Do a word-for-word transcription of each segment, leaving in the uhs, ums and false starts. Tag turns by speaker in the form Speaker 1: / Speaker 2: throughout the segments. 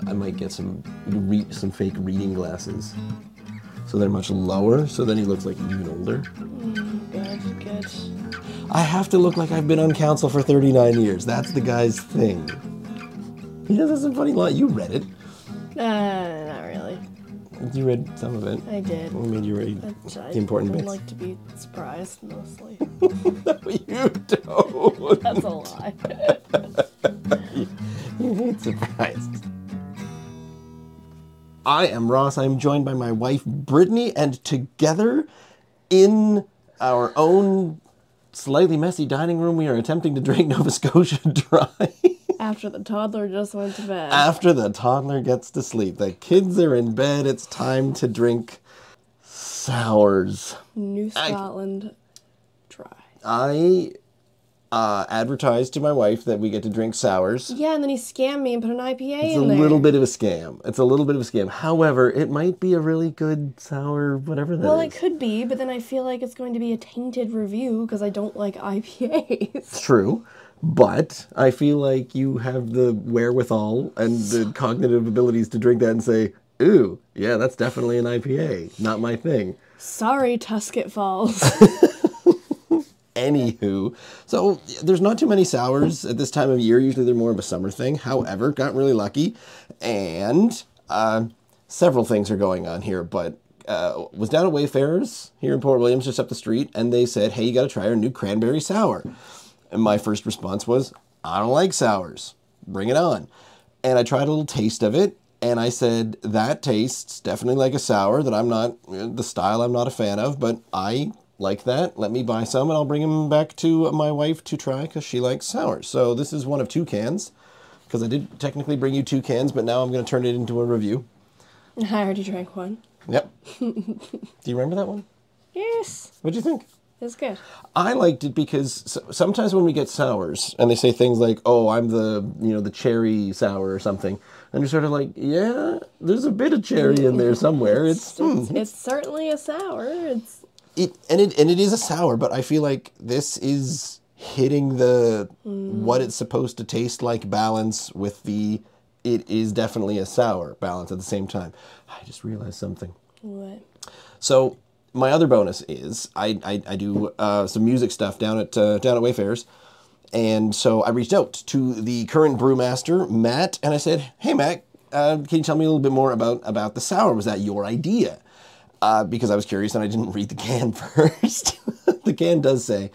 Speaker 1: I might get some re some fake reading glasses. So they're much lower, so then he looks like even older.
Speaker 2: Mm, good, good.
Speaker 1: I have to look like I've been on council for thirty-nine years. That's the guy's thing. He does have some funny line. You read it.
Speaker 2: Uh, not really.
Speaker 1: You read some of it.
Speaker 2: I did.
Speaker 1: What made you read
Speaker 2: But I
Speaker 1: the important
Speaker 2: would
Speaker 1: bits?
Speaker 2: like to be surprised, mostly.
Speaker 1: No, you don't.
Speaker 2: That's a lie.
Speaker 1: You hate surprised. I am Ross. I am joined by my wife, Brittany, and together in our own slightly messy dining room, we are attempting to drink Nova Scotia dry.
Speaker 2: After the toddler just went to bed.
Speaker 1: After the toddler gets to sleep. The kids are in bed. It's time to drink sours.
Speaker 2: New Scotland dry.
Speaker 1: I uh, advertised to my wife that we get to drink sours.
Speaker 2: Yeah, and then he scammed me and put an I P A
Speaker 1: It's
Speaker 2: in
Speaker 1: a
Speaker 2: there.
Speaker 1: little bit of a scam. It's a little bit of a scam. However, it might be a really good sour, whatever that
Speaker 2: Well,
Speaker 1: is.
Speaker 2: it could be, but then I feel like it's going to be a tainted review because I don't like I P As.
Speaker 1: True. But I feel like you have the wherewithal and the cognitive abilities to drink that and say, ooh, yeah, that's definitely an I P A. Not my thing.
Speaker 2: Sorry, Tusket Falls.
Speaker 1: Anywho, so there's not too many sours at this time of year. Usually they're more of a summer thing. However, got really lucky. And uh, several things are going on here. But uh, was down at Wayfarers here in Port Williams, just up the street. And they said, hey, you got to try our new cranberry sour. And my first response was, I don't like sours. Bring it on. And I tried a little taste of it. And I said, that tastes definitely like a sour that I'm not, the style I'm not a fan of, but I like that. Let me buy some and I'll bring them back to my wife to try because she likes sours. So this is one of two cans because I did technically bring you two cans, but now I'm going to turn it into a review.
Speaker 2: I already drank one.
Speaker 1: Yep. Do you remember that one?
Speaker 2: Yes.
Speaker 1: What'd you think?
Speaker 2: It's good.
Speaker 1: I liked it because sometimes when we get sours and they say things like, oh, I'm the, you know, the cherry sour or something. And you're sort of like, yeah, there's a bit of cherry in there somewhere. It's,
Speaker 2: It's,
Speaker 1: hmm.
Speaker 2: it's certainly a sour. It's
Speaker 1: it, and it, and it is a sour, but I feel like this is hitting the, what it's supposed to taste like balance with the, it is definitely a sour balance at the same time. I just realized something.
Speaker 2: what?
Speaker 1: So, my other bonus is I, I, I do uh, some music stuff down at uh, down at Wayfarers, and so I reached out to the current brewmaster, Matt, and I said, "Hey, Matt, uh, can you tell me a little bit more about about the sour? Was that your idea?" Uh, because I was curious and I didn't read the can first. The can does say,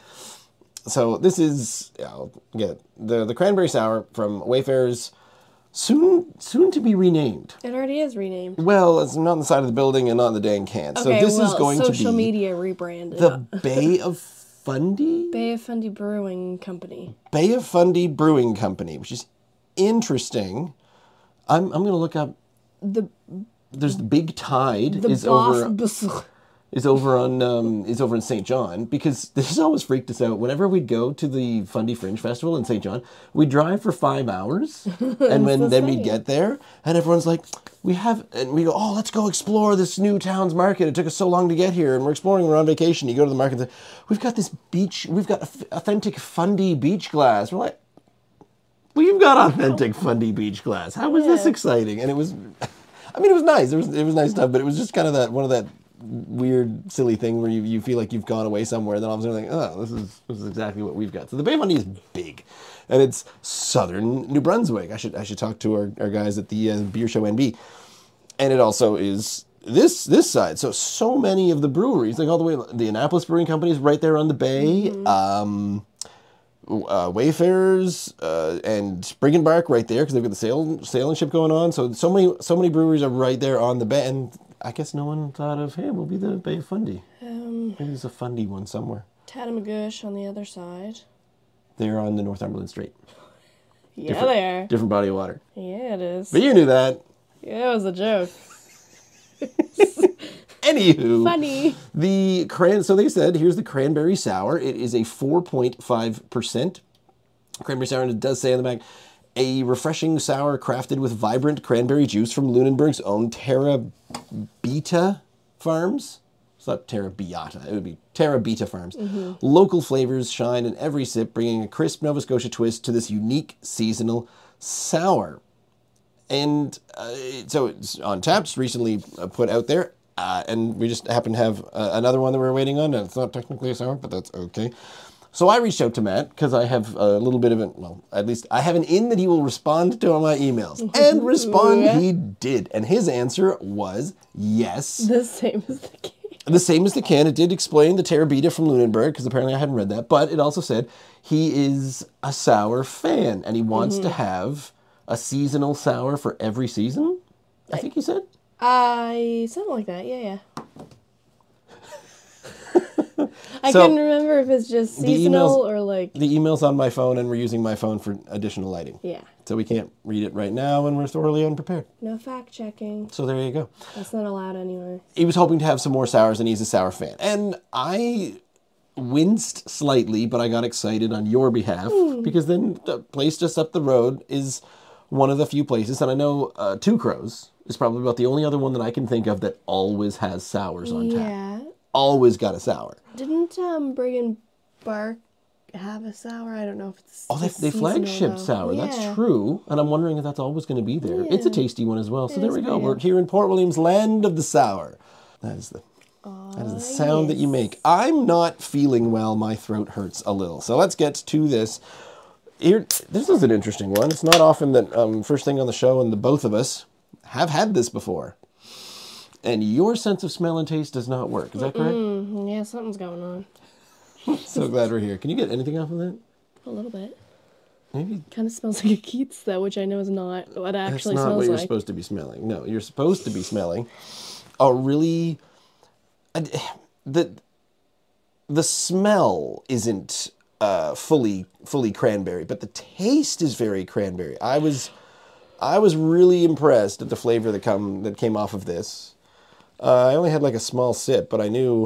Speaker 1: so this is I'll get the the cranberry sour from Wayfarers. Soon, soon to be renamed.
Speaker 2: It already is renamed.
Speaker 1: Well, it's not on the side of the building and not on the dang can.
Speaker 2: Okay,
Speaker 1: so this
Speaker 2: well,
Speaker 1: is going to be
Speaker 2: social media rebranded.
Speaker 1: the Bay of Fundy?
Speaker 2: Bay of Fundy Brewing Company.
Speaker 1: Bay of Fundy Brewing Company, which is interesting. I'm I'm going to look up.
Speaker 2: The
Speaker 1: There's the Big Tide
Speaker 2: the
Speaker 1: is
Speaker 2: boss
Speaker 1: over
Speaker 2: bus-
Speaker 1: is over on um, is over in Saint John, because this has always freaked us out. Whenever we'd go to the Fundy Fringe Festival in Saint John, we'd drive for five hours, and when
Speaker 2: the
Speaker 1: then we'd
Speaker 2: same.
Speaker 1: get there, and everyone's like, "We have," and we go, "Oh, let's go explore this new town's market. It took us so long to get here, and we're exploring. We're on vacation." You go to the market, and say, we've got this beach. We've got authentic Fundy beach glass. We're like, we've got authentic Fundy beach glass. How was this
Speaker 2: Yeah.
Speaker 1: exciting? And it was, I mean, it was nice. It was it was nice stuff, but it was just kind of that one of that weird, silly thing where you, you feel like you've gone away somewhere, and then all of a sudden, like, oh, this is this is exactly what we've got. So the Bay of Fundy is big, and it's southern New Brunswick. I should I should talk to our, our guys at the uh, Beer Show N B, and it also is this this side. So so many of the breweries, like all the way, the Annapolis Brewing Company is right there on the bay.
Speaker 2: Mm-hmm.
Speaker 1: Um, uh, Wayfarers uh, and Spring and Bark right there because they've got the sail sailing ship going on. So so many so many breweries are right there on the bay, and I guess no one thought of, hey, we'll be the Bay of Fundy.
Speaker 2: Um,
Speaker 1: Maybe there's a Fundy one somewhere.
Speaker 2: Tatamagouche on the other side.
Speaker 1: They're on the Northumberland Strait.
Speaker 2: Yeah,
Speaker 1: Different-
Speaker 2: they are.
Speaker 1: Different body of water.
Speaker 2: Yeah, it is.
Speaker 1: But you knew that.
Speaker 2: Yeah, it was a joke.
Speaker 1: Anywho,
Speaker 2: Funny.
Speaker 1: the cran. So they said, here's the cranberry sour. It is a four point five percent cranberry sour, and it does say on the back, a refreshing sour crafted with vibrant cranberry juice from Lunenburg's own Terra Beta Farms. It's not Terra Beata, it would be Terra Beta Farms.
Speaker 2: Mm-hmm.
Speaker 1: Local flavors shine in every sip, bringing a crisp Nova Scotia twist to this unique seasonal sour. and uh, so it's on taps, recently uh, put out there. Uh, and we just happen to have uh, another one that we're waiting on. And it's not technically a sour, but that's okay. So I reached out to Matt because I have a little bit of an, well, at least I have an in that he will respond to my emails. And respond
Speaker 2: Yeah.
Speaker 1: he did. And his answer was yes.
Speaker 2: The same as the can.
Speaker 1: The same as the can. It did explain the Terabita from Lunenburg, because apparently I hadn't read that. But it also said he is a sour fan, and he wants to have a seasonal sour for every season, I think he said.
Speaker 2: I something like that. Yeah, yeah. I
Speaker 1: So,
Speaker 2: couldn't remember if it's just
Speaker 1: the
Speaker 2: seasonal
Speaker 1: emails-
Speaker 2: or like.
Speaker 1: The email's on my phone, and we're using my phone for additional lighting.
Speaker 2: Yeah.
Speaker 1: So we can't read it right now, and we're thoroughly unprepared.
Speaker 2: No fact checking.
Speaker 1: So there you go.
Speaker 2: That's not allowed anyway.
Speaker 1: He was hoping to have some more sours, and he's a sour fan. And I winced slightly, but I got excited on your behalf, because then the place just up the road is one of the few places, and I know uh, Two Crows is probably about the only other one that I can think of that always has sours on tap.
Speaker 2: Yeah.
Speaker 1: Always got a sour.
Speaker 2: Didn't um Brigham Bark have a sour? I don't know if it's.
Speaker 1: Oh, they,
Speaker 2: just
Speaker 1: they
Speaker 2: seasonal,
Speaker 1: flagship
Speaker 2: though.
Speaker 1: sour.
Speaker 2: Yeah.
Speaker 1: That's true. And I'm wondering if that's always going to be there. It's a
Speaker 2: Yeah.
Speaker 1: tasty one as well. So
Speaker 2: It
Speaker 1: there
Speaker 2: is
Speaker 1: we go.
Speaker 2: pretty
Speaker 1: We're
Speaker 2: good.
Speaker 1: here in Port Williams, land of the sour. That is the that is the sound that you make. I'm not feeling well. My throat hurts a little. So let's get to this. Here, this is an interesting one. It's not often that um, first thing on the show, and the both of us have had this before. And your sense of smell and taste does not work. Is that correct?
Speaker 2: Mm, yeah, something's going on.
Speaker 1: So glad we're here. Can you get anything off of that?
Speaker 2: A little bit.
Speaker 1: Maybe
Speaker 2: Kind of smells like a Keats though, which I know is not what it
Speaker 1: that's
Speaker 2: actually
Speaker 1: not
Speaker 2: smells
Speaker 1: what you're
Speaker 2: like.
Speaker 1: supposed to be smelling. No, you're supposed to be smelling a really a- the the smell isn't uh, fully fully cranberry, but the taste is very cranberry. I was I was really impressed at the flavor that come that came off of this. Uh, I only had like a small sip, but I knew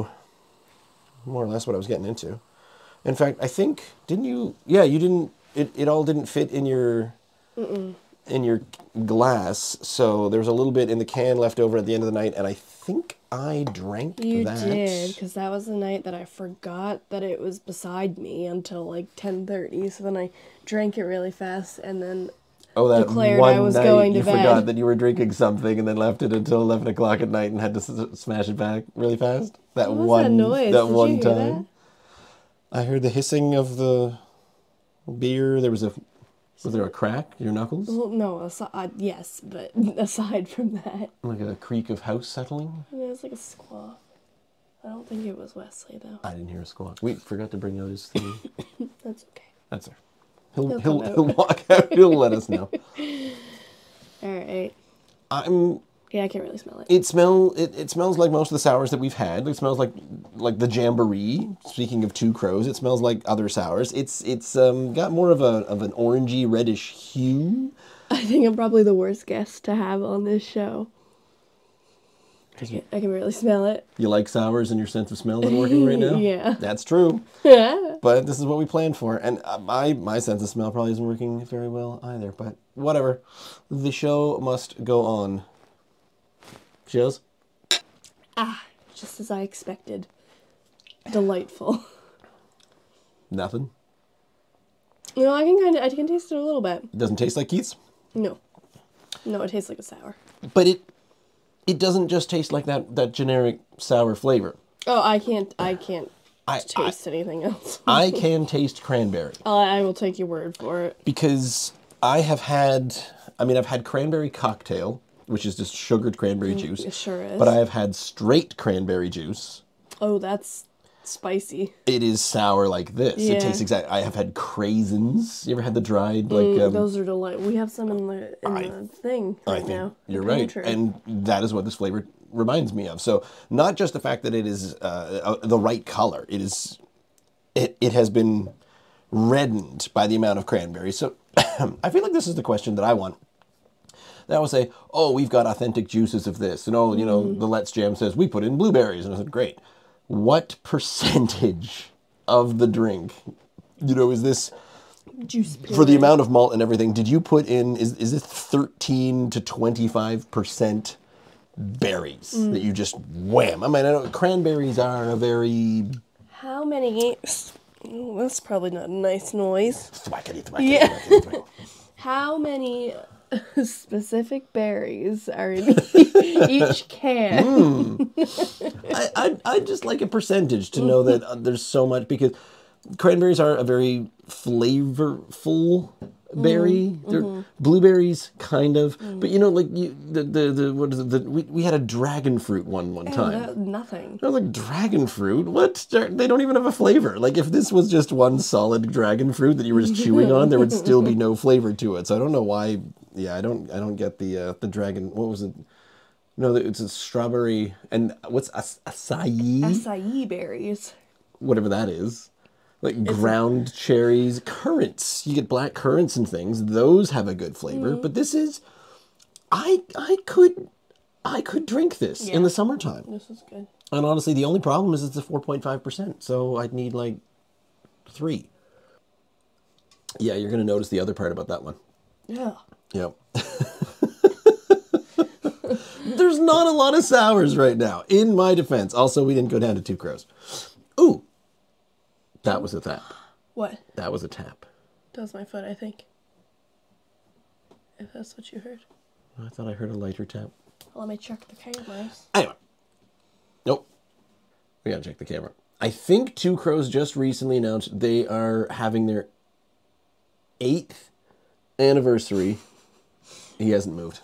Speaker 1: more or less what I was getting into. In fact, I think didn't you? Yeah, you didn't. It it all didn't fit in your
Speaker 2: Mm-mm.
Speaker 1: in your glass, so there was a little bit in the can left over at the end of the night, and I think I drank
Speaker 2: You
Speaker 1: that.
Speaker 2: did, because that was the night that I forgot that it was beside me until like ten thirty. So then I drank it really fast, and then
Speaker 1: Oh, that
Speaker 2: declared
Speaker 1: one
Speaker 2: I was
Speaker 1: night
Speaker 2: going to
Speaker 1: you
Speaker 2: bed.
Speaker 1: forgot that you were drinking something, and then left it until eleven o'clock at night and had to s- smash it back really fast. That
Speaker 2: What was
Speaker 1: one
Speaker 2: that noise?
Speaker 1: that
Speaker 2: Did you
Speaker 1: one
Speaker 2: hear
Speaker 1: time. I heard the hissing of the beer. There was a was there a crack? Your knuckles?
Speaker 2: well, no, aside, yes, but aside from that,
Speaker 1: Like a creak of house settling?
Speaker 2: it was like a squawk. I don't think it was Wesley though.
Speaker 1: I didn't hear a squawk. We forgot to bring out his thing.
Speaker 2: That's okay.
Speaker 1: That's her. He'll
Speaker 2: He'll
Speaker 1: he'll
Speaker 2: come out.
Speaker 1: he'll walk out. He'll let us know.
Speaker 2: All right.
Speaker 1: I'm.
Speaker 2: Yeah, I can't really smell it.
Speaker 1: It smell. It, it smells like most of the sours that we've had. It smells like like the Jamboree. Speaking of Two Crows, it smells like other sours. It's it's um, got more of a of an orangey reddish hue.
Speaker 2: I think I'm probably the worst guest to have on this show. I can, I can really smell it.
Speaker 1: You like sours, and your sense of smell isn't working right now.
Speaker 2: Yeah.
Speaker 1: That's true.
Speaker 2: Yeah.
Speaker 1: But this is what we planned for, and uh, my my sense of smell probably isn't working very well either. But whatever, the show must go on. Cheers.
Speaker 2: Ah, just as I expected. Delightful.
Speaker 1: Nothing.
Speaker 2: You know, I can kind of, I can taste it a little bit.
Speaker 1: It doesn't taste like Keats,
Speaker 2: No. No, it tastes like a sour.
Speaker 1: but it it doesn't just taste like that that generic sour flavor.
Speaker 2: Oh, I can't, I can't
Speaker 1: I
Speaker 2: taste anything else.
Speaker 1: I, I can taste cranberry
Speaker 2: I, I will take your word for it.
Speaker 1: because I have had. I mean, I've had cranberry cocktail, which is just sugared cranberry juice.
Speaker 2: It sure is.
Speaker 1: But I have had straight cranberry juice.
Speaker 2: Oh, that's spicy.
Speaker 1: It is sour like this.
Speaker 2: Yeah.
Speaker 1: It tastes exact. I have had craisins. You ever had the dried like?
Speaker 2: Mm,
Speaker 1: um,
Speaker 2: those are delightful. We have some in the in
Speaker 1: I-
Speaker 2: the thing
Speaker 1: I
Speaker 2: right
Speaker 1: think
Speaker 2: now. the
Speaker 1: you're right,
Speaker 2: pantry.
Speaker 1: and that is what this flavor reminds me of. So not just the fact that it is uh, uh, the right color. It is. It it has been reddened by the amount of cranberry. So I feel like this is the question that I want. They always say, oh, we've got authentic juices of this. And, oh, you know,
Speaker 2: Mm.
Speaker 1: the Let's Jam says, we put in blueberries. And I said, great. What percentage of the drink, you know, is this,
Speaker 2: Juice
Speaker 1: for the
Speaker 2: puree.
Speaker 1: amount of malt and everything, did you put in, is, is it thirteen to twenty-five percent berries
Speaker 2: Mm.
Speaker 1: that you just wham? I mean, I know cranberries are a very
Speaker 2: How many? Oh, that's probably not a nice noise.
Speaker 1: thwackety, thwackety,
Speaker 2: Yeah.
Speaker 1: thwackety, thwackety.
Speaker 2: How many specific berries are in each can.
Speaker 1: Mm. I, I I just like a percentage to know that uh, there's so much, because cranberries are a very flavorful berry.
Speaker 2: Mm,
Speaker 1: They're
Speaker 2: mm-hmm.
Speaker 1: blueberries, kind of,
Speaker 2: Mm.
Speaker 1: but you know, like you, the the the what is it? The, we we had a dragon fruit one one
Speaker 2: And
Speaker 1: time.
Speaker 2: that- nothing.
Speaker 1: I was like, dragon fruit? What? They don't even have a flavor. Like, if this was just one solid dragon fruit that you were just chewing on, there would still be no flavor to it. So I don't know why. Yeah, I don't. I don't get the uh, the dragon. What was it? No, it's a strawberry and what's as- acai?
Speaker 2: Acai berries.
Speaker 1: Whatever that is. Like ground cherries, currants. You get black currants and things. Those have a good flavor.
Speaker 2: Mm.
Speaker 1: But this is, I I could, I could drink this
Speaker 2: Yeah.
Speaker 1: in the summertime.
Speaker 2: This is good.
Speaker 1: And honestly, the only problem is it's a four point five percent. So I'd need like three. Yeah, you're going to notice the other part about that one.
Speaker 2: Yeah.
Speaker 1: Yep. There's not a lot of sours right now, in my defense. Also, we didn't go down to Two Crows. Ooh. That was a tap.
Speaker 2: What?
Speaker 1: That was a tap.
Speaker 2: That was my foot, I think. If that's what you heard.
Speaker 1: I thought I heard a lighter tap.
Speaker 2: Let me check the cameras.
Speaker 1: Anyway. Nope. We gotta check the camera. I think Two Crows just recently announced they are having their eighth anniversary. He hasn't moved.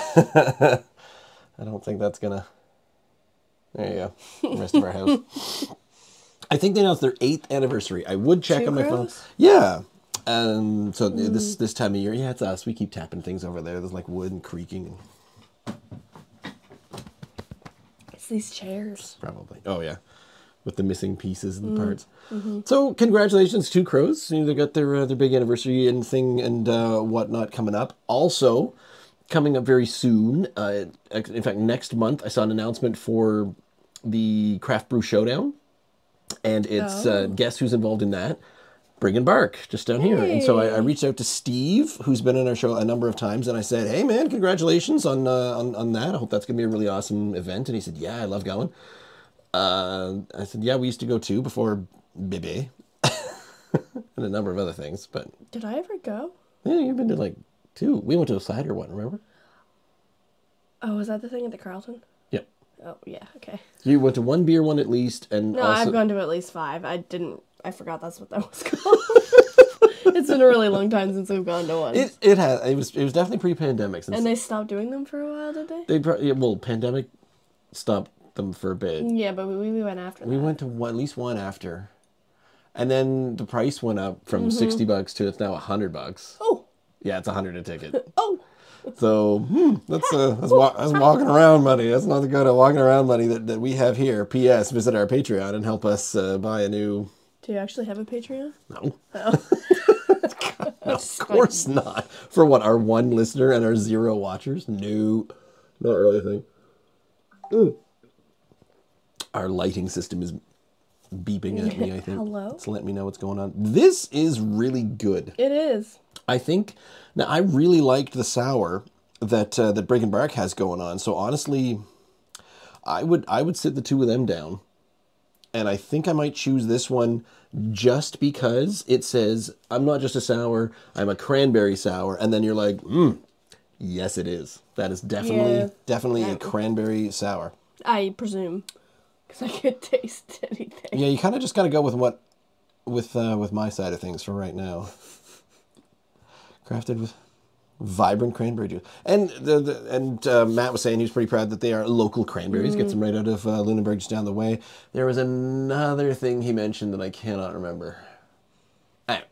Speaker 1: I don't think that's gonna... There you go. The rest of our house. I think they announced their eighth anniversary. I would check
Speaker 2: Two
Speaker 1: on my phone.
Speaker 2: Crows?
Speaker 1: Yeah. Um, so this this time of year, yeah, it's us. We keep tapping things over there. There's like wood and creaking. And
Speaker 2: It's these chairs.
Speaker 1: probably. Oh, yeah. With the missing pieces and parts. So congratulations to Two Crows. You know, they got their, uh, their big anniversary and thing and uh, whatnot coming up. Also, coming up very soon, uh, in fact, next month, I saw an announcement for the Craft Brew Showdown. And it's, uh, guess who's involved in that? Bring and Bark, just down here. And so I, I reached out to Steve, who's been on our show a number of times, and I said, hey, man, congratulations on, uh, on, on that. I hope that's going to be a really awesome event. And he said, yeah, I love going. Uh, I said, yeah, we used to go too before Bebe. And a number of other things. But
Speaker 2: Did I ever go?
Speaker 1: yeah, you've been to like two. We went to a cider one, remember?
Speaker 2: Oh, was that the thing at the Carlton?
Speaker 1: Yep.
Speaker 2: Oh, yeah, okay.
Speaker 1: You went to one beer one at least, and
Speaker 2: No,
Speaker 1: also...
Speaker 2: I've gone to at least five. I didn't... I forgot that's what that was called. It's been a really long time since we've gone to one.
Speaker 1: It it has it was it was definitely pre-pandemic. Since
Speaker 2: And they stopped doing them for a while, did they?
Speaker 1: they pro- yeah, well, pandemic stopped them for a bit.
Speaker 2: Yeah, but we, we went after
Speaker 1: We
Speaker 2: that.
Speaker 1: went to one, at least one after, and then the price went up from
Speaker 2: Mm-hmm.
Speaker 1: sixty bucks to it's now a hundred bucks.
Speaker 2: Oh!
Speaker 1: Yeah, it's a hundred a ticket.
Speaker 2: Oh!
Speaker 1: So hmm, that's uh, that's, wa- that's walking around money. That's not the kind of walking around money that, that we have here. P S. Visit our Patreon and help us uh, buy a new.
Speaker 2: Do you actually have a Patreon?
Speaker 1: No,
Speaker 2: Oh.
Speaker 1: no, of course not. For what, our one listener and our zero watchers? No, not really a thing. Ooh. Our lighting system is beeping at me, I think.
Speaker 2: Hello?
Speaker 1: It's letting me know what's going on. This is really good.
Speaker 2: It is.
Speaker 1: I think, now I really liked the sour that uh, that Break and Bark has going on. So honestly, I would I would sit the two of them down. And I think I might choose this one just because it says, I'm not just a sour, I'm a cranberry sour. And then you're like, hmm, yes it is. That is definitely,
Speaker 2: Yeah.
Speaker 1: definitely a
Speaker 2: Yeah.
Speaker 1: cranberry sour.
Speaker 2: I presume. Because I could taste anything.
Speaker 1: Yeah, you kind of just got to go with what, with uh, with my side of things for right now. Crafted with vibrant cranberry juice. And the, the and uh, Matt was saying he was pretty proud that they are local cranberries. Gets them right out of uh, Lunenburg, just down the way. There was another thing he mentioned that I cannot remember. Anyway.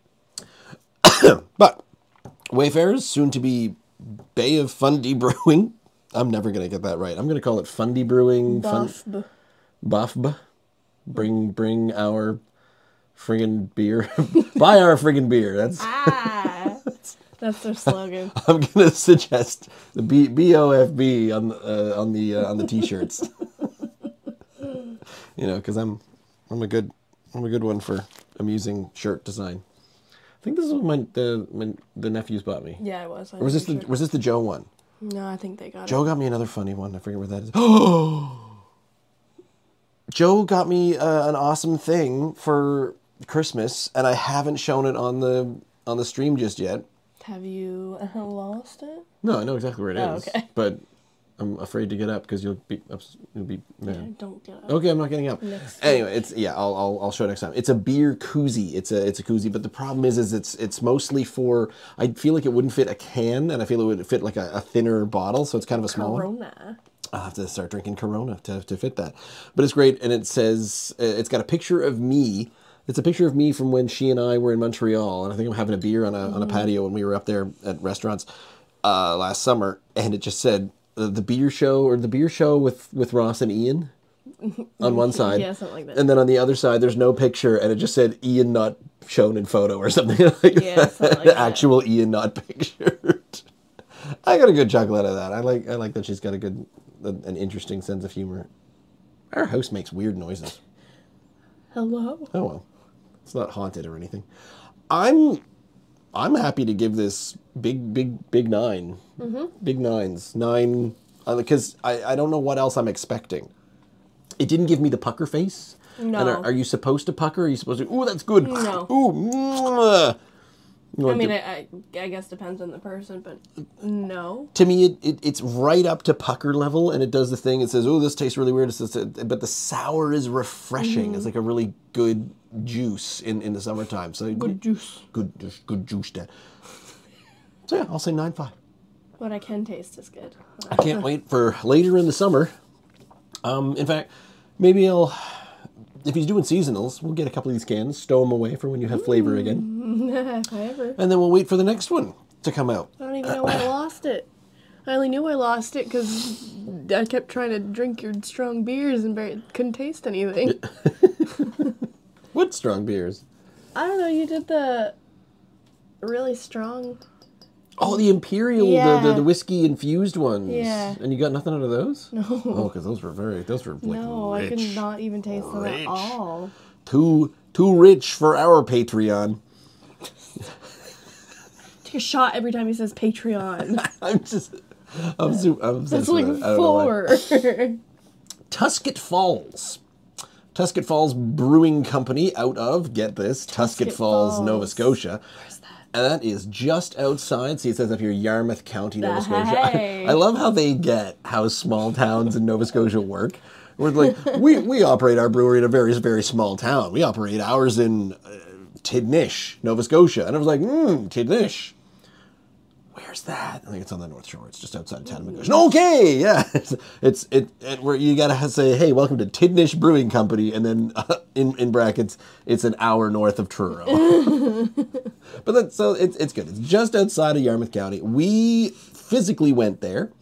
Speaker 1: But Wayfarers, soon to be Bay of Fundy Brewing. I'm never going to get that right. I'm going to call it Fundy Brewing.
Speaker 2: Buff.
Speaker 1: Fun, Buff. Bring, bring our friggin' beer. Buy our friggin' beer. That's...
Speaker 2: Ah! That's their slogan.
Speaker 1: I'm gonna suggest the B B O F B on uh, on the uh, on the t-shirts. You know, because I'm I'm a good I'm a good one for amusing shirt design. I think this is what my the my, the nephews bought me.
Speaker 2: Yeah, it was.
Speaker 1: Or was this the was this the Joe one?
Speaker 2: No, I think they got
Speaker 1: Joe got me another funny one. I forget where that is. Oh, Joe got me uh, an awesome thing for Christmas, and I haven't shown it on the on the stream just yet.
Speaker 2: Have you uh, lost it?
Speaker 1: No, I know exactly where it
Speaker 2: Oh,
Speaker 1: is.
Speaker 2: okay.
Speaker 1: But I'm afraid to get up because you'll be ups- you'll be mad.
Speaker 2: Yeah, don't get up.
Speaker 1: Okay, I'm not getting up.
Speaker 2: Next
Speaker 1: Anyway, it's yeah, I'll, I'll I'll show it next time. It's a beer koozie. It's a it's a koozie, but the problem is is it's it's mostly for. I feel like it wouldn't fit a can, and I feel it would fit like a, a thinner bottle, so it's kind of a small one.
Speaker 2: Corona.
Speaker 1: I'll have to start drinking Corona to to fit that. But it's great, and it says uh, it's got a picture of me. It's a picture of me from when she and I were in Montreal, and I think I'm having a beer on a mm. on a patio when we were up there at restaurants uh, last summer, and it just said. The, the beer show or the beer show with, with Ross and Ian on one side.
Speaker 2: Yeah, something like that.
Speaker 1: And then on the other side, there's no picture and it just said Ian not shown in photo or something like
Speaker 2: yeah,
Speaker 1: that.
Speaker 2: something like that.
Speaker 1: Actual Ian not pictured. I got a good chuckle out of that. I like I like that she's got a good, an interesting sense of humor. Our house makes weird noises.
Speaker 2: Hello?
Speaker 1: Oh well. It's not haunted or anything. I'm I'm happy to give this big, big, big nine. Mm-hmm. Big nines. Nine. Because uh, I, I don't know what else I'm expecting. It didn't give me the pucker face.
Speaker 2: No.
Speaker 1: And are, are you supposed to pucker? Are you supposed to, ooh, that's good.
Speaker 2: No.
Speaker 1: Ooh, mwah.
Speaker 2: I mean, to, I, I guess depends on the person, but no.
Speaker 1: To me, it, it it's right up to pucker level, and it does the thing. It says, oh, this tastes really weird. It says, but the sour is refreshing. Mm. It's like a really good juice in, in the summertime. So
Speaker 2: Good juice.
Speaker 1: Good, good juice, Dad. So yeah, I'll say nine five.
Speaker 2: What I can taste is good.
Speaker 1: I can't wait for later in the summer. Um, in fact, maybe I'll, if he's doing seasonals, we'll get a couple of these cans, stow them away for when you have flavor again.
Speaker 2: If I ever.
Speaker 1: And then we'll wait for the next one to come out.
Speaker 2: I don't even know why I lost it. I only knew I lost it because I kept trying to drink your strong beers and barely, couldn't taste anything.
Speaker 1: What strong beers?
Speaker 2: I don't know, you did the really strong...
Speaker 1: Oh, the Imperial,
Speaker 2: yeah.
Speaker 1: the, the the whiskey infused ones.
Speaker 2: Yeah.
Speaker 1: And you got nothing out of those?
Speaker 2: No.
Speaker 1: Oh, because those were very, those were like
Speaker 2: No,
Speaker 1: rich.
Speaker 2: I could not even taste them
Speaker 1: Rich.
Speaker 2: at all.
Speaker 1: Too, too rich for our Patreon.
Speaker 2: Take a shot every time he says Patreon.
Speaker 1: I'm just, I'm super, I'm obsessed
Speaker 2: That's like
Speaker 1: with it. I don't know why.
Speaker 2: four.
Speaker 1: Tusket Falls. Tusket Falls Brewing Company out of, get this, Tusket,
Speaker 2: Tusket
Speaker 1: Falls,
Speaker 2: Falls.
Speaker 1: Nova Scotia.
Speaker 2: Where's that?
Speaker 1: And that is just outside. See, it says up here, Yarmouth County, Nova Scotia.
Speaker 2: Hey.
Speaker 1: I, I love how they get how small towns in Nova Scotia work. We're like, we, we operate our brewery in a very, very small town. We operate ours in uh, Tidnish, Nova Scotia. And I was like, hmm, Tidnish. Where's that? I think it's on the North Shore. It's just outside Tatamagouche. Okay, yeah. It's, it's it, it where you gotta say, hey, welcome to Tidnish Brewing Company, and then uh, in in brackets, it's an hour north of Truro. But that's so it's it's good. It's just outside of Yarmouth County. We physically went there,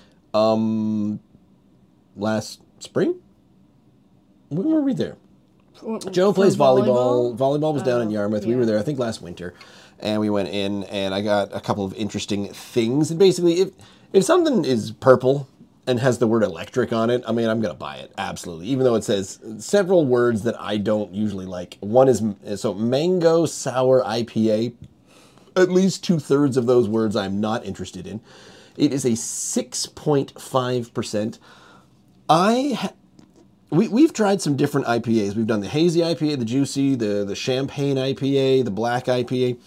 Speaker 1: um, last spring. When were we there? Joe plays volleyball. volleyball. Volleyball was down in Yarmouth. Yeah. We were there, I think, last winter. And we went in, and I got a couple of interesting things. And basically, if if something is purple and has the word electric on it, I mean, I'm going to buy it, absolutely. Even though it says several words that I don't usually like. One is, so mango sour I P A. At least two-thirds of those words I'm not interested in. It is a six point five percent. I... Ha- We, we've tried some different I P As. We've done the hazy I P A, the juicy, the, the champagne I P A, the black I P A.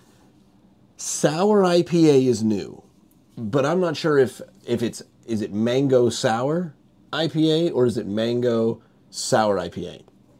Speaker 1: Sour I P A is new, but I'm not sure if, if it's, is it mango sour I P A or is it mango sour I P A?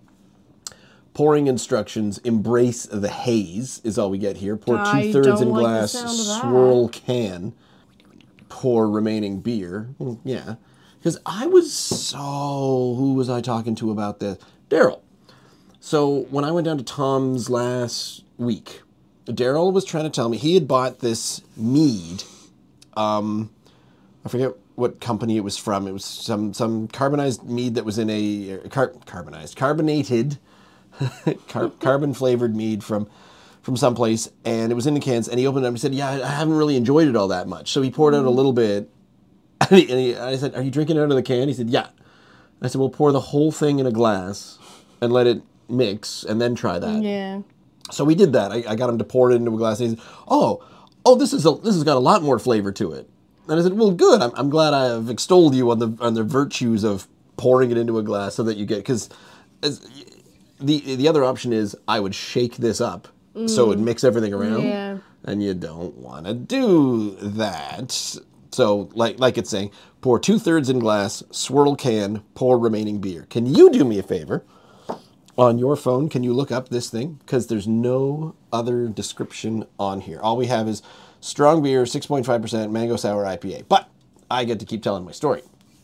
Speaker 1: Pouring instructions, embrace the haze is all we get here. Pour
Speaker 2: I
Speaker 1: two-thirds
Speaker 2: don't
Speaker 1: in
Speaker 2: like the
Speaker 1: glass,
Speaker 2: sound of that.
Speaker 1: swirl can, pour remaining beer. Well, yeah. Because I was so... Who was I talking to about this? Daryl. So when I went down to Tom's last week, Daryl was trying to tell me he had bought this mead. Um, I forget what company it was from. It was some some carbonized mead that was in a... Car, carbonized. Carbonated. car, carbon-flavored mead from... from someplace, and it was in the cans, and he opened it up and said, yeah, I haven't really enjoyed it all that much. So he poured out a little bit, and, he, and he, I said, are you drinking it out of the can? He said, yeah. I said, well, pour the whole thing in a glass and let it mix, and then try that.
Speaker 2: Yeah.
Speaker 1: So we did that. I, I got him to pour it into a glass, and he said, oh, oh, this is a, this has got a lot more flavor to it. And I said, well, good. I'm, I'm glad I have extolled you on the on the virtues of pouring it into a glass so that you get, because the the other option is I would shake this up. Mm. So it would mix everything around.
Speaker 2: Yeah.
Speaker 1: And you don't want to do that. So, like like it's saying, pour two-thirds in glass, swirl can, pour remaining beer. Can you do me a favor? On your phone, can you look up this thing? Because there's no other description on here. All we have is strong beer, six point five percent, mango sour I P A. But I get to keep telling my story.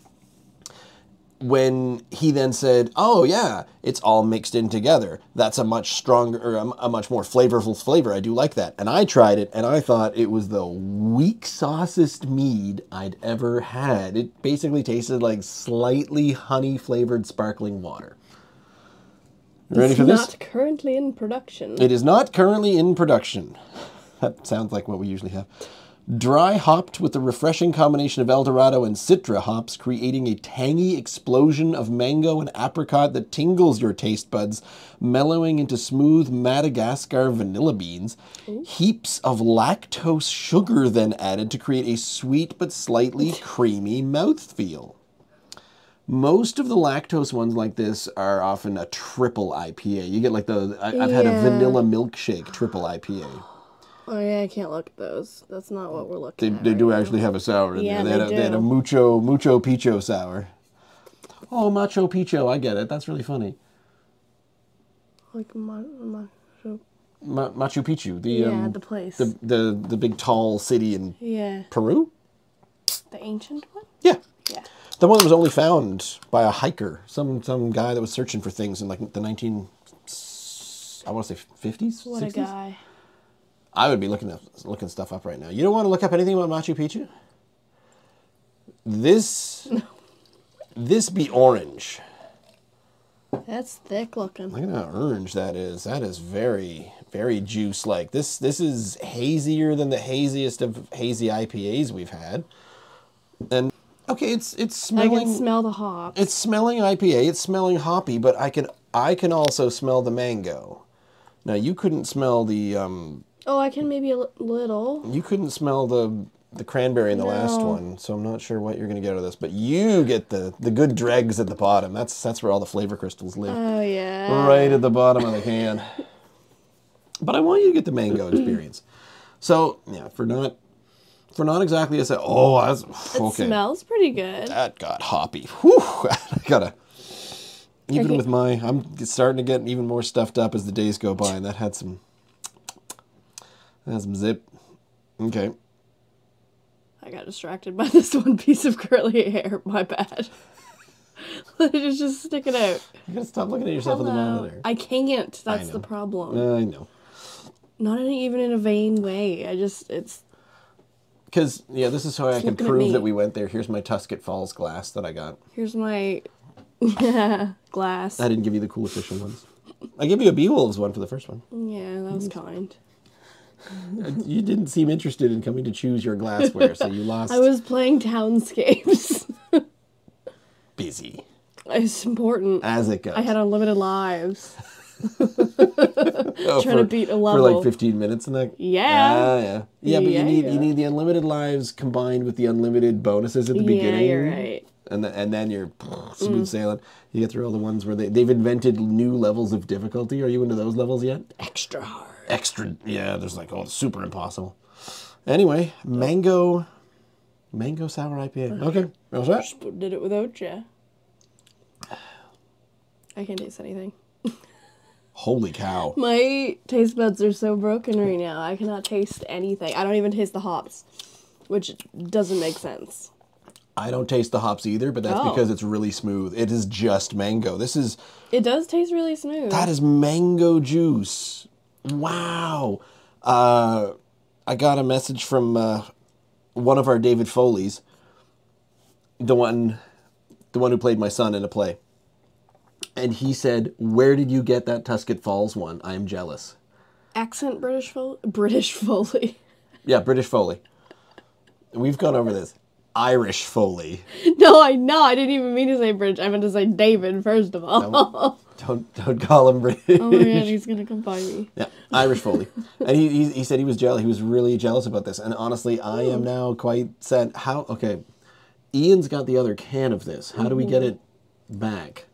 Speaker 1: When he then said, oh yeah, it's all mixed in together. That's a much stronger, or a, a much more flavorful flavor. I do like that. And I tried it, and I thought it was the weak saucest mead I'd ever had. It basically tasted like slightly honey-flavored sparkling water. Ready for this?
Speaker 2: It's not currently in production.
Speaker 1: It is not currently in production. That sounds like what we usually have. Dry hopped with the refreshing combination of Eldorado and Citra hops, creating a tangy explosion of mango and apricot that tingles your taste buds, mellowing into smooth Madagascar vanilla beans. Ooh. Heaps of lactose sugar then added to create a sweet but slightly creamy mouthfeel. Most of the lactose ones like this are often a triple I P A. You get like the, I, I've yeah. had a vanilla milkshake triple I P A.
Speaker 2: Oh yeah, I can't look at those. That's not what we're looking
Speaker 1: they,
Speaker 2: at.
Speaker 1: They
Speaker 2: right
Speaker 1: do
Speaker 2: now.
Speaker 1: actually have a sour in
Speaker 2: yeah,
Speaker 1: there. They,
Speaker 2: they
Speaker 1: had a,
Speaker 2: do.
Speaker 1: they had a mucho, mucho picho sour. Oh, macho picho, I get it. That's really funny.
Speaker 2: Like ma macho.
Speaker 1: Ma Machu Picchu, the
Speaker 2: yeah,
Speaker 1: um,
Speaker 2: the place,
Speaker 1: the, the the big tall city in
Speaker 2: yeah.
Speaker 1: Peru.
Speaker 2: The ancient one.
Speaker 1: Yeah.
Speaker 2: Yeah.
Speaker 1: The one that was only found by a hiker, some some guy that was searching for things in like the nineteen, I want to say fifties.
Speaker 2: What sixties? A guy.
Speaker 1: I would be looking up, looking stuff up right now. You don't want to look up anything about Machu Picchu? This, no. This be orange.
Speaker 2: That's thick looking.
Speaker 1: Look at how orange that is. That is very, very juice-like. This, this is hazier than the haziest of hazy I P As we've had. And okay, it's it's smelling.
Speaker 2: I can smell the hops.
Speaker 1: It's smelling I P A. It's smelling hoppy, but I can I can also smell the mango. Now you couldn't smell the. Um,
Speaker 2: oh, I can maybe a little.
Speaker 1: You couldn't smell the the cranberry in the no. last one, so I'm not sure what you're going to get out of this. But you get the the good dregs at the bottom. That's that's where all the flavor crystals live.
Speaker 2: Oh yeah.
Speaker 1: Right at the bottom of the can. But I want you to get the mango experience. So yeah, for not. For not exactly as a oh, that's okay.
Speaker 2: It smells pretty good.
Speaker 1: That got hoppy. Whew, I gotta. Even with my, I'm starting to get even more stuffed up as the days go by, and that had some. That had some zip. Okay.
Speaker 2: I got distracted by this one piece of curly hair. My bad. It's just sticking out.
Speaker 1: You gotta stop looking at yourself Hello. in the monitor.
Speaker 2: I can't. That's the problem.
Speaker 1: I know.
Speaker 2: Not in, even in a vain way. I just it's.
Speaker 1: Because, yeah, this is how I can prove that we went there. Here's my Tusket Falls glass that I got.
Speaker 2: Here's my glass.
Speaker 1: I didn't give you the cool official ones. I gave you a Beewolves one for the first one.
Speaker 2: Yeah, that was kind.
Speaker 1: You didn't seem interested in coming to choose your glassware, so you lost.
Speaker 2: I was playing Townscapes.
Speaker 1: Busy.
Speaker 2: It's important.
Speaker 1: As it goes.
Speaker 2: I had unlimited lives.
Speaker 1: oh,
Speaker 2: Trying
Speaker 1: for,
Speaker 2: to beat a level.
Speaker 1: For like fifteen minutes and that?
Speaker 2: Yeah.
Speaker 1: Ah, yeah. Yeah, but
Speaker 2: yeah,
Speaker 1: you need
Speaker 2: yeah.
Speaker 1: you need the unlimited lives combined with the unlimited bonuses at the
Speaker 2: yeah,
Speaker 1: beginning.
Speaker 2: Yeah, you're right.
Speaker 1: And, the, and then you're smooth mm. sailing. You get through all the ones where they, they've invented new levels of difficulty. Are you into those levels yet?
Speaker 2: Extra hard.
Speaker 1: Extra, yeah, there's like, oh, super impossible. Anyway, mango, mango sour I P A. Okay, how's that?
Speaker 2: Just did it without you. I can't taste anything.
Speaker 1: Holy cow.
Speaker 2: My taste buds are so broken right now. I cannot taste anything. I don't even taste the hops, which doesn't make sense.
Speaker 1: I don't taste the hops either, but that's oh. because it's really smooth. It is just mango. This is...
Speaker 2: It does taste really smooth.
Speaker 1: That is mango juice. Wow. Uh, I got a message from uh, one of our David Foleys, the one, the one who played my son in a play. And he said, where did you get that Tusket Falls one? I am jealous.
Speaker 2: Accent British Foley? British Foley.
Speaker 1: Yeah, British Foley. We've gone over this. Irish Foley.
Speaker 2: No, I know. I didn't even mean to say British. I meant to say David, first of all.
Speaker 1: No, don't don't call him British.
Speaker 2: Oh my god, he's going to come find me.
Speaker 1: Yeah, Irish Foley. And he, he he said he was jealous. He was really jealous about this. And honestly, I am now quite sad. How, okay, Ian's got the other can of this. How do we get it back?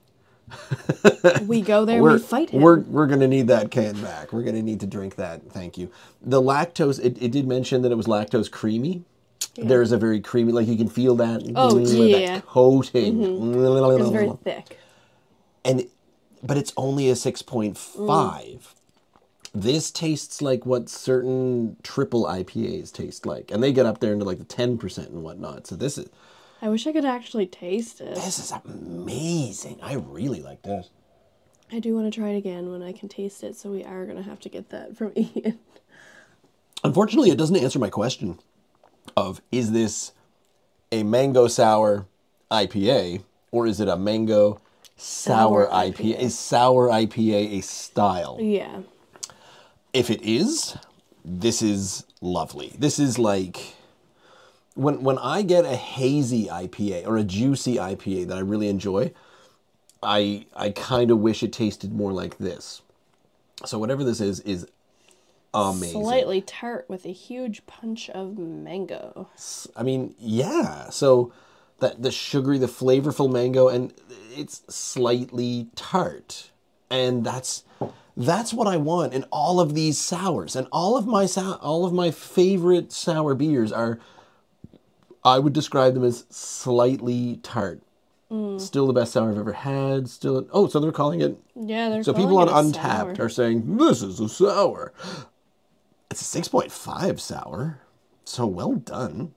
Speaker 2: We go there,
Speaker 1: we're,
Speaker 2: we fight him.
Speaker 1: We're, we're going to need that can back. We're going to need to drink that. Thank you. The lactose, it, it did mention that it was lactose creamy. Yeah. There is a very creamy, like you can feel that.
Speaker 2: Oh, yeah.
Speaker 1: That coating.
Speaker 2: Mm-hmm. It's very thick.
Speaker 1: And, but it's only a six point five. Mm. This tastes like what certain triple I P As taste like. And they get up there into like the ten percent and whatnot. So this is...
Speaker 2: I wish I could actually taste it.
Speaker 1: This is amazing. I really like this.
Speaker 2: I do want to try it again when I can taste it, so we are going to have to get that from Ian.
Speaker 1: Unfortunately, it doesn't answer my question of, is this a mango sour I P A or is it a mango sour, sour I P A? Is sour I P A a style?
Speaker 2: Yeah.
Speaker 1: If it is, this is lovely. This is like... When when I get a hazy I P A or a juicy I P A that I really enjoy, I I kind of wish it tasted more like this. So whatever this is, is amazing.
Speaker 2: Slightly tart with a huge punch of mango.
Speaker 1: I mean, yeah. So that the sugary, the flavorful mango, and it's slightly tart. And that's that's what I want in all of these sours. And all of my sou- all of my favorite sour beers are... I would describe them as slightly tart. Mm. Still the best sour I've ever had. Still, oh, so they're calling it.
Speaker 2: Yeah, they're
Speaker 1: so
Speaker 2: calling
Speaker 1: people
Speaker 2: it
Speaker 1: on
Speaker 2: a
Speaker 1: Untapped
Speaker 2: sour.
Speaker 1: are saying this is a sour. It's a six point five sour. So well done.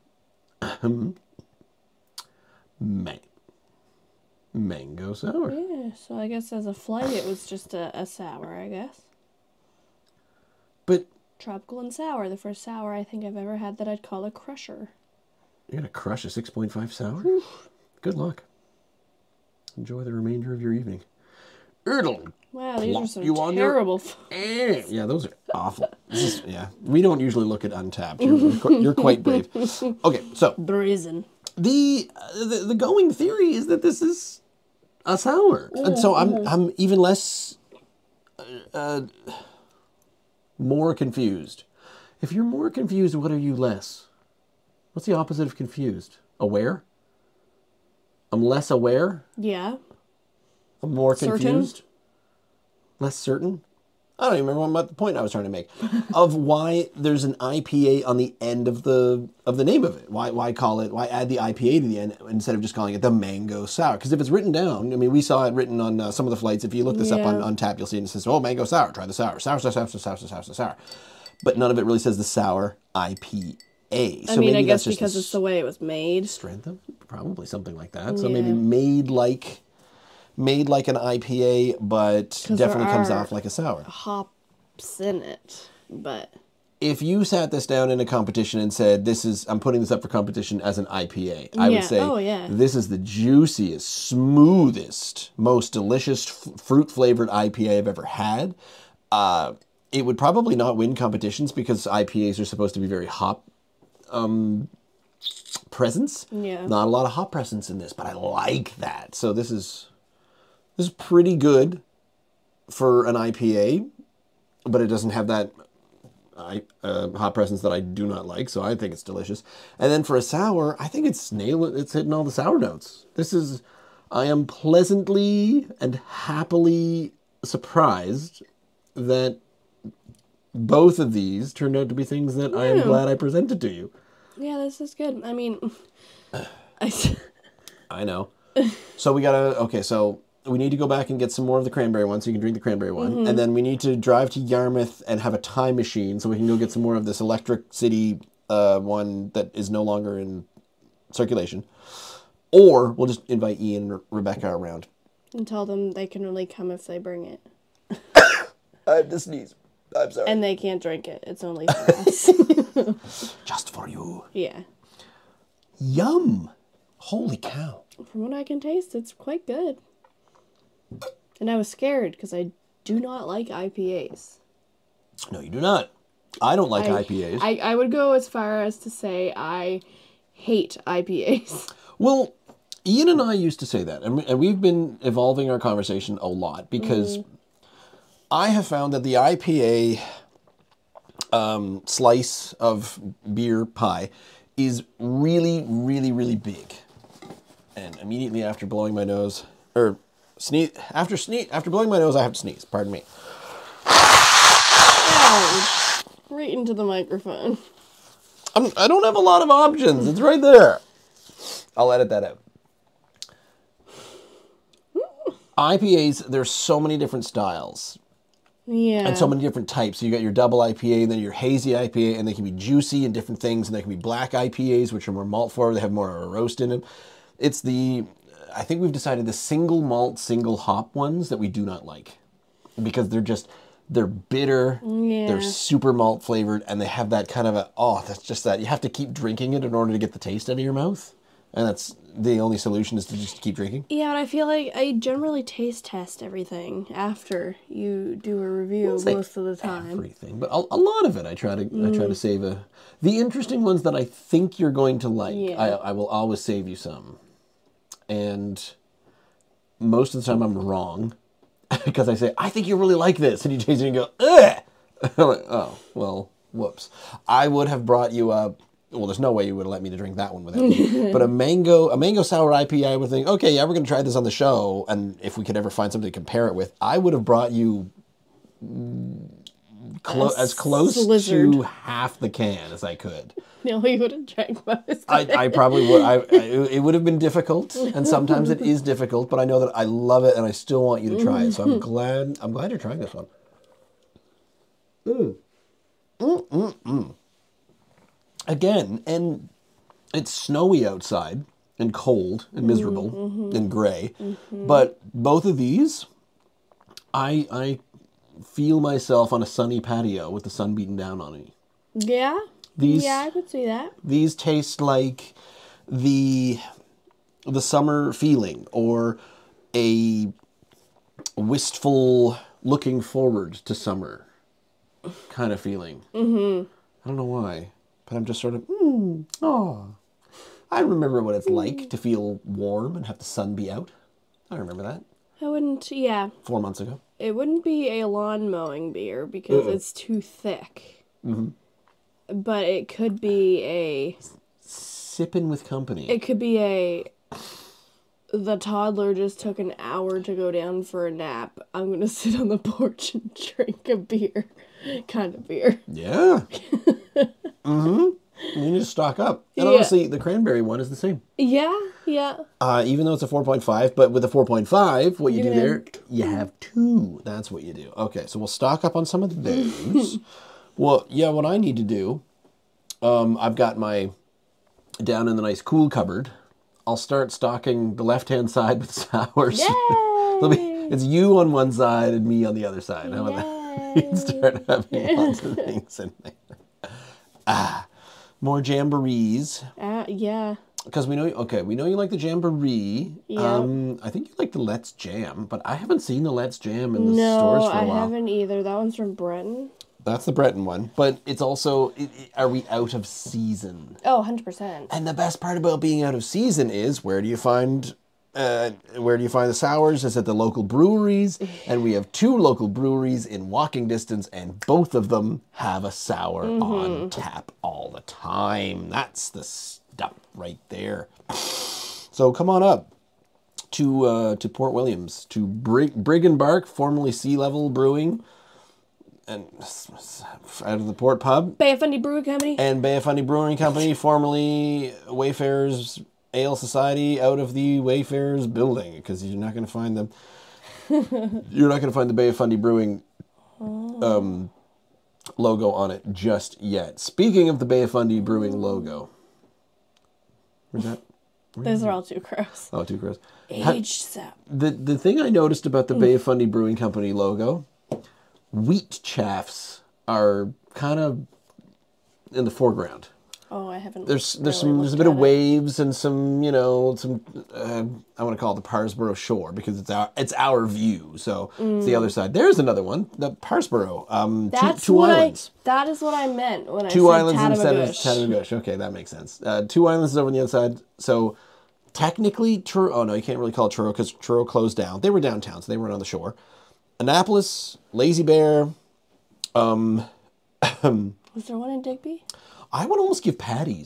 Speaker 1: Man. Mango sour.
Speaker 2: Yeah, so I guess as a flight, it was just a, a sour, I guess.
Speaker 1: But
Speaker 2: tropical and sour, the first sour I think I've ever had that I'd call a crusher.
Speaker 1: You're going to crush a six point five sour? Good luck. Enjoy the remainder of your evening. Erdl.
Speaker 2: Wow, these are some you terrible...
Speaker 1: Your... Yeah, those are awful. This is, yeah, we don't usually look at Untapped. You're, you're quite brave. Okay, so...
Speaker 2: Brazen.
Speaker 1: The, uh, the the going theory is that this is a sour. Mm-hmm. And so I'm, I'm even less... Uh, more confused. If you're more confused, what are you less? What's the opposite of confused? Aware? I'm less aware?
Speaker 2: Yeah.
Speaker 1: I'm more confused? Certain? Less certain? I don't even remember what the point I was trying to make. Of why there's an I P A on the end of the of the name of it. Why why call it, why add the I P A to the end instead of just calling it the mango sour? Because if it's written down, I mean, we saw it written on uh, some of the flights. If you look this yeah. up on, on tap, you'll see it, it says, oh, mango sour, try the sour. Sour, sour, sour, sour, sour, sour, sour, sour. But none of it really says the sour I P A.
Speaker 2: So I mean, I guess because it's the way it was made.
Speaker 1: Strength of, probably something like that. So yeah. maybe made like, made like an I P A, but definitely comes off like a sour.
Speaker 2: Hops in it, but
Speaker 1: if you sat this down in a competition and said, "This is, I'm putting this up for competition as an I P A," I
Speaker 2: yeah.
Speaker 1: would say,
Speaker 2: oh, yeah.
Speaker 1: "This is the juiciest, smoothest, most delicious f- fruit flavored I P A I've ever had." Uh, it would probably not win competitions because I P As are supposed to be very hop um, presence.
Speaker 2: Yeah.
Speaker 1: Not a lot of hop presence in this, but I like that. So this is this is pretty good for an I P A, but it doesn't have that I, uh, hop presence that I do not like. So I think it's delicious. And then for a sour, I think it's nail it's hitting all the sour notes. This is, I am pleasantly and happily surprised that both of these turned out to be things that yeah. I am glad I presented to you.
Speaker 2: Yeah, this is good. I mean, I,
Speaker 1: I know. So we gotta, okay, so we need to go back and get some more of the cranberry one so you can drink the cranberry one. Mm-hmm. And then we need to drive to Yarmouth and have a time machine so we can go get some more of this Electric City uh, one that is no longer in circulation. Or we'll just invite Ian and Re- Rebecca around.
Speaker 2: And tell them they can only come if they bring it.
Speaker 1: I have to sneeze. I'm sorry.
Speaker 2: And they can't drink it. It's only for us.
Speaker 1: Just for you.
Speaker 2: Yeah.
Speaker 1: Yum. Holy cow.
Speaker 2: From what I can taste, it's quite good. And I was scared because I do not like I P As.
Speaker 1: No, you do not. I don't like I, I P As.
Speaker 2: I, I would go as far as to say I hate I P As.
Speaker 1: Well, Ian and I used to say that. And, and we've been evolving our conversation a lot because... Mm. I have found that the I P A um, slice of beer pie is really, really, really big. And immediately after blowing my nose, or Sneeze after sneeze after blowing my nose. I have to sneeze. Pardon me.
Speaker 2: Oh, right into the microphone.
Speaker 1: I'm, I don't have a lot of options. It's right there. I'll edit that out. I P As. There's so many different styles.
Speaker 2: Yeah.
Speaker 1: And so many different types. So you got your double I P A, and then your hazy I P A, and they can be juicy and different things, and they can be black I P As, which are more malt forward. They have more of a roast in them. It's the, I think we've decided the single malt, single hop ones that we do not like. Because they're just, they're bitter,
Speaker 2: Yeah.
Speaker 1: they're super malt flavored, and they have that kind of a, oh, that's just that. You have to keep drinking it in order to get the taste out of your mouth. And that's the only solution is to just keep drinking.
Speaker 2: Yeah, and I feel like I generally taste test everything after you do a review
Speaker 1: Say
Speaker 2: most of the time.
Speaker 1: Everything, but a, a lot of it, I try to I try to save a. The interesting ones that I think you're going to like,
Speaker 2: Yeah.
Speaker 1: I I will always save you some, and most of the time I'm wrong, because I say I think you really like this, and you taste it and you go ugh. I'm like, oh well, whoops. I would have brought you up. Well, there's no way you would have let me to drink that one without me. But a mango, a mango sour I P A, I would think, okay, yeah, we're going to try this on the show, and if we could ever find something to compare it with, I would have brought you clo-
Speaker 2: A
Speaker 1: as close
Speaker 2: slizzard.
Speaker 1: to half the can as I could.
Speaker 2: No, you would have drank most.
Speaker 1: I, I probably would. I, I it would have been difficult, and sometimes it is difficult. But I know that I love it, and I still want you to try it. So I'm glad. I'm glad you're trying this one. Mm. Mm mm mm. Again, and it's snowy outside, and cold, and miserable,
Speaker 2: mm-hmm.
Speaker 1: and gray. Mm-hmm. But both of these, I I feel myself on a sunny patio with the sun beating down on me.
Speaker 2: Yeah?
Speaker 1: These,
Speaker 2: yeah, I could see that.
Speaker 1: These taste like the the summer feeling, or a wistful looking forward to summer kind of feeling. Mm-hmm. I don't know why, but I'm just sort of, mm, oh. I remember what it's like to feel warm and have the sun be out. I remember that.
Speaker 2: I wouldn't, yeah.
Speaker 1: Four months ago.
Speaker 2: It wouldn't be a lawn mowing beer because
Speaker 1: Mm-mm.
Speaker 2: it's too thick.
Speaker 1: Mm-hmm.
Speaker 2: But it could be a...
Speaker 1: Sipping with company.
Speaker 2: It could be a... The toddler just took an hour to go down for a nap. I'm going to sit on the porch and drink a beer. Kind of beer.
Speaker 1: Yeah. mm-hmm. You need to stock up. And
Speaker 2: Yeah.
Speaker 1: honestly, the cranberry one is the same.
Speaker 2: Yeah, yeah.
Speaker 1: Uh, even though it's a four point five, but with a four point five, what you
Speaker 2: You're
Speaker 1: do
Speaker 2: gonna
Speaker 1: there, you have two. That's what you do. Okay, so we'll stock up on some of those. Well, yeah, what I need to do, um, I've got my, down in the nice cool cupboard, I'll start stocking the left-hand side with sours. It'll be,
Speaker 2: Yay!
Speaker 1: it's you on one side and me on the other side. How about that? You can start having lots of things in there. Ah. More jamborees.
Speaker 2: Uh, yeah.
Speaker 1: Because we know, okay, we know you like the jamboree.
Speaker 2: Yep.
Speaker 1: Um, I think you like the Let's Jam, but I haven't seen the Let's Jam in the
Speaker 2: No,
Speaker 1: stores for a
Speaker 2: I
Speaker 1: while.
Speaker 2: haven't either. That one's from Breton.
Speaker 1: That's the Breton one, but it's also, i i- are we out of season?
Speaker 2: Oh, one hundred percent.
Speaker 1: And the best part about being out of season is, where do you find, uh, where do you find the sours? It's at the local breweries, and we have two local breweries in walking distance, and both of them have a sour on tap all the time. That's the stuff right there. So come on up to uh, to Port Williams, to Brig, Brig and Bark, formerly Sea Level Brewing, and out of the Port Pub.
Speaker 2: Bay of Fundy Brewing Company.
Speaker 1: And Bay of Fundy Brewing Company, formerly Wayfarers Ale Society, out of the Wayfarers building, because you're not going to find them. You're not going to find the Bay of Fundy Brewing um, logo on it just yet. Speaking of the Bay of Fundy Brewing logo, where's that?
Speaker 2: Those are all too gross.
Speaker 1: Oh, too gross.
Speaker 2: Aged sap.
Speaker 1: The the thing I noticed about the Bay of Fundy Brewing Company logo, wheat chaffs are kind of in the foreground.
Speaker 2: Oh, I haven't.
Speaker 1: There's there's
Speaker 2: really
Speaker 1: some there's a
Speaker 2: looked
Speaker 1: bit of
Speaker 2: at it.
Speaker 1: waves and some, you know, some uh, I want to call it the Parsboro Shore, because it's our it's our view. So it's the other side. There's another one, the Parsboro. Um, two,
Speaker 2: That's
Speaker 1: two
Speaker 2: what
Speaker 1: islands.
Speaker 2: I. That is what I meant when I
Speaker 1: Two
Speaker 2: said
Speaker 1: islands instead of
Speaker 2: Tattamagush.
Speaker 1: Tattamagush. Okay, that makes sense. Uh, two islands is over on the other side. So technically, Truro. Oh no, you can't really call it Truro because Truro closed down. They were downtown, so they weren't on the shore. Annapolis, Lazy Bear. Um,
Speaker 2: Was there one in Digby?
Speaker 1: I would almost give Patty's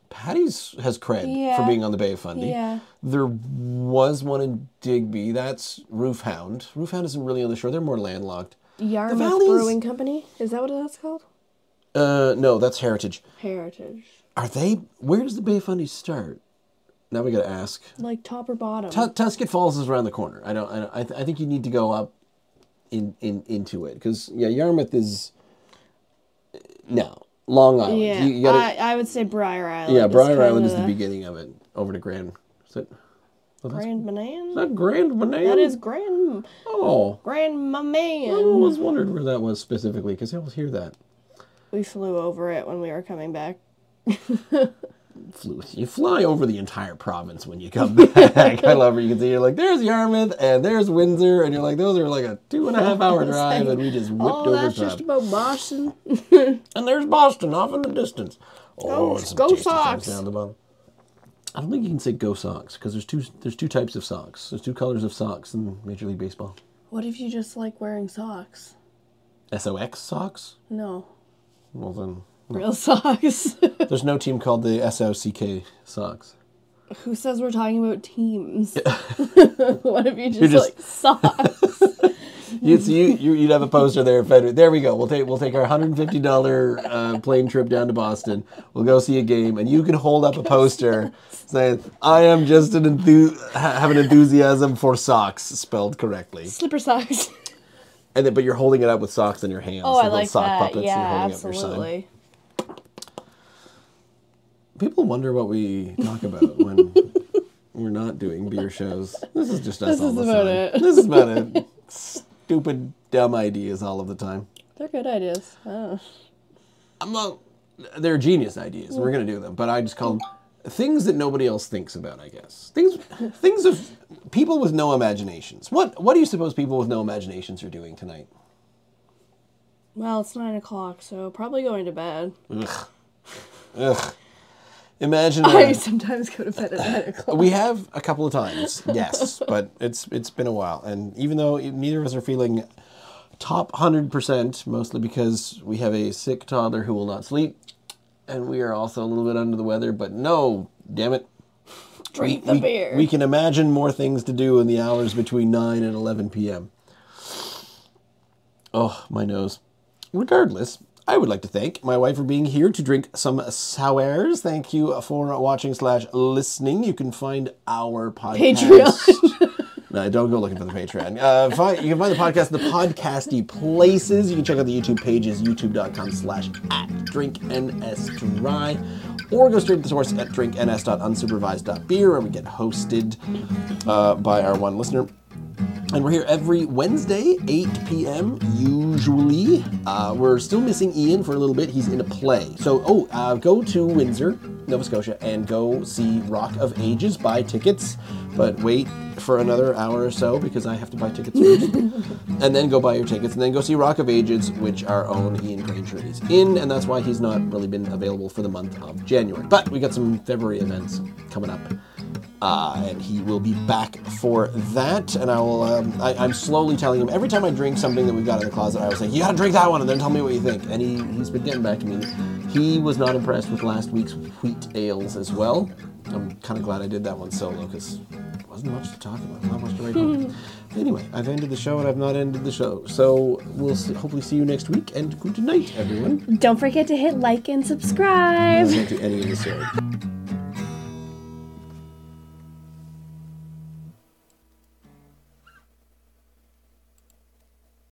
Speaker 1: Patty's has cred
Speaker 2: Yeah.
Speaker 1: for being on the Bay of Fundy.
Speaker 2: Yeah.
Speaker 1: There was one in Digby. That's Roof Hound. Roof Hound isn't really on the shore. They're more landlocked.
Speaker 2: Yarmouth
Speaker 1: Valley's-
Speaker 2: Brewing Company. Is that what that's called?
Speaker 1: Uh, no, that's Heritage.
Speaker 2: Heritage.
Speaker 1: Are they? Where does the Bay of Fundy start? Now we got to ask.
Speaker 2: Like top or bottom?
Speaker 1: Tu- Tusket Falls is around the corner. I don't. I, don't, I, th- I think you need to go up in in into it because yeah, Yarmouth is no Long Island.
Speaker 2: Yeah,
Speaker 1: You, you gotta,
Speaker 2: I, I would say Briar Island.
Speaker 1: yeah,
Speaker 2: is
Speaker 1: Briar
Speaker 2: kinda
Speaker 1: Island is the beginning of it. Over to Grand. Is it? Oh, that's,
Speaker 2: Grand Manan?
Speaker 1: is that Grand Manan?
Speaker 2: That is Grand
Speaker 1: Oh,
Speaker 2: Grand
Speaker 1: I
Speaker 2: Maman.
Speaker 1: always wondered where that was specifically because I always hear that.
Speaker 2: We flew over it when we were coming back.
Speaker 1: Flew. You fly over the entire province when you come back. I love it. You can see you're like, there's Yarmouth and there's Windsor, and you're like, those are like a two and a half hour drive, and we just whipped
Speaker 2: Oh,
Speaker 1: over
Speaker 2: that's
Speaker 1: top.
Speaker 2: just about Boston.
Speaker 1: And there's Boston off in the distance.
Speaker 2: Go-
Speaker 1: and some
Speaker 2: go
Speaker 1: tasty
Speaker 2: Sox.
Speaker 1: things down the bottom. I don't think you can say go Sox because there's two there's two types of socks. There's two colors of socks in Major League Baseball.
Speaker 2: What if you just like wearing socks?
Speaker 1: S O X socks?
Speaker 2: No.
Speaker 1: Well then,
Speaker 2: Real socks.
Speaker 1: there's no team called the S O C K Sox.
Speaker 2: Who says we're talking about teams? What if you just,
Speaker 1: You're just-
Speaker 2: like socks?
Speaker 1: You'd, see, you, you'd have a poster there. Fed- There we go. We'll take we'll take our one hundred fifty dollars uh, plane trip down to Boston. We'll go see a game, and you can hold up a poster saying, "I am just an enthu- ha- have an enthusiasm for socks," spelled correctly.
Speaker 2: Slipper socks.
Speaker 1: And then, but you're holding it up with socks in your hands.
Speaker 2: Oh, I
Speaker 1: little
Speaker 2: like
Speaker 1: sock
Speaker 2: that.
Speaker 1: puppets, and you're
Speaker 2: Yeah,
Speaker 1: holding up your sign.
Speaker 2: absolutely.
Speaker 1: People wonder what we talk about when we're not doing beer shows. This is just us
Speaker 2: This
Speaker 1: all
Speaker 2: is
Speaker 1: the
Speaker 2: about
Speaker 1: time.
Speaker 2: it.
Speaker 1: This is about it. Stupid, dumb ideas all of the time.
Speaker 2: They're good ideas. Oh.
Speaker 1: I'm not, they're genius ideas. We're gonna do them, but I just call them things that nobody else thinks about. I guess things, things of people with no imaginations. What What do you suppose people with no imaginations are doing tonight?
Speaker 2: Well, it's nine o'clock, so probably going to bed.
Speaker 1: Ugh, ugh. Imagine.
Speaker 2: I
Speaker 1: a-
Speaker 2: sometimes go to bed at nine o'clock.
Speaker 1: We have a couple of times, yes, but it's it's been a while, and even though neither of us are feeling top hundred percent, mostly because we have a sick toddler who will not sleep, and we are also a little bit under the weather. But no, damn it,
Speaker 2: Drink
Speaker 1: we,
Speaker 2: the
Speaker 1: we-
Speaker 2: beer.
Speaker 1: we can imagine more things to do in the hours between nine and eleven p.m. Oh, my nose. Regardless, I would like to thank my wife for being here to drink some sours. Thank you for watching slash listening. You can find our podcast. No, don't go looking for the Patreon. Uh, find, you can find the podcast in the podcasty places. You can check out the YouTube pages, youtube.com slash at drinknsdry, or go straight to the source at drinkns.unsupervised.beer, where we get hosted uh, by our one listener. And we're here every Wednesday, eight p.m. usually. Uh, we're still missing Ian for a little bit. He's in a play. So, oh, uh, go to Windsor, Nova Scotia, and go see Rock of Ages. Buy tickets, but wait for another hour or so because I have to buy tickets first. And then go buy your tickets, and then go see Rock of Ages, which our own Ian Granger is in, and that's why he's not really been available for the month of January. But we got some February events coming up. Uh, and he will be back for that. And I will, um, I, I'm slowly telling him, every time I drink something that we've got in the closet, I was like, you gotta drink that one and then tell me what you think. And he, he's been getting back to me. He was not impressed with last week's wheat ales as well. I'm kind of glad I did that one solo because there wasn't much to talk about, not much to write home. Anyway, I've ended the show and I've not ended the show. So we'll see, hopefully see you next week, and good night, everyone.
Speaker 2: Don't forget to hit like and subscribe.
Speaker 1: I won't do any of this.